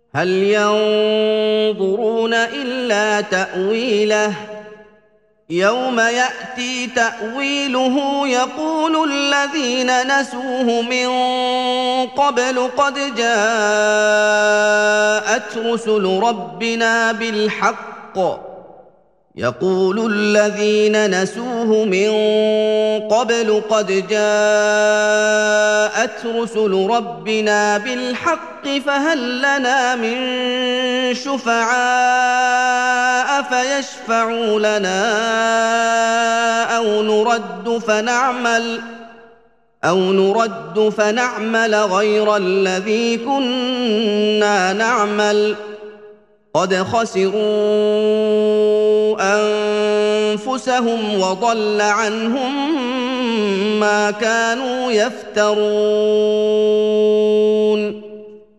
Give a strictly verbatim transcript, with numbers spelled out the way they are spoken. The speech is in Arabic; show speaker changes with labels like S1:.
S1: هل ينظرون إلا تأويله يوم يأتي تأويله يقول الذين نسوه من قبل قد جاءت رسل ربنا بالحق يقول الذين نسوه من قبل قد جاءت رسل ربنا بالحق فهل لنا من شفعاء فيشفعوا لنا أو نرد فنعمل أو نرد فنعمل غير الذي كنا نعمل قد خسروا أنفسهم وضل عنهم ما كانوا يفترون